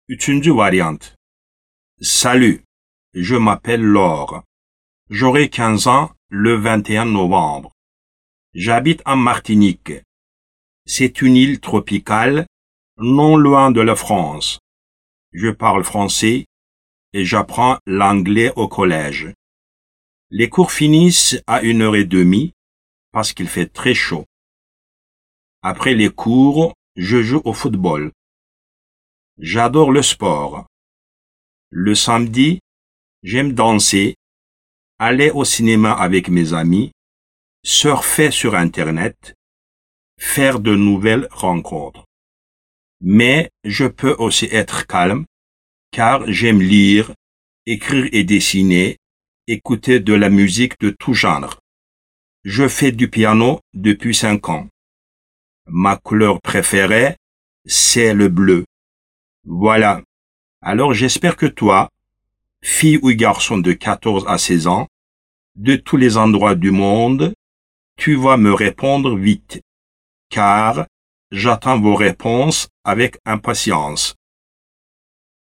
Üçüncü variante. Salut, je m'appelle Laure. J'aurai 15 ans le 21 novembre. J'habite en Martinique. C'est une île tropicale, non loin de la France. Je parle français et j'apprends l'anglais au collège. Les cours finissent à 1h30 parce qu'il fait très chaud. Après les cours, je joue au football. J'adore le sport. Le samedi, j'aime danser, aller au cinéma avec mes amis, surfer sur Internet, faire de nouvelles rencontres. Mais je peux aussi être calme, car j'aime lire, écrire et dessiner, écouter de la musique de tout genre. Je fais du piano depuis 5 ans. Ma couleur préférée, c'est le bleu. Voilà. Alors j'espère que toi, fille ou garçon de 14 à 16 ans, de tous les endroits du monde, tu vas me répondre vite, car j'attends vos réponses avec impatience.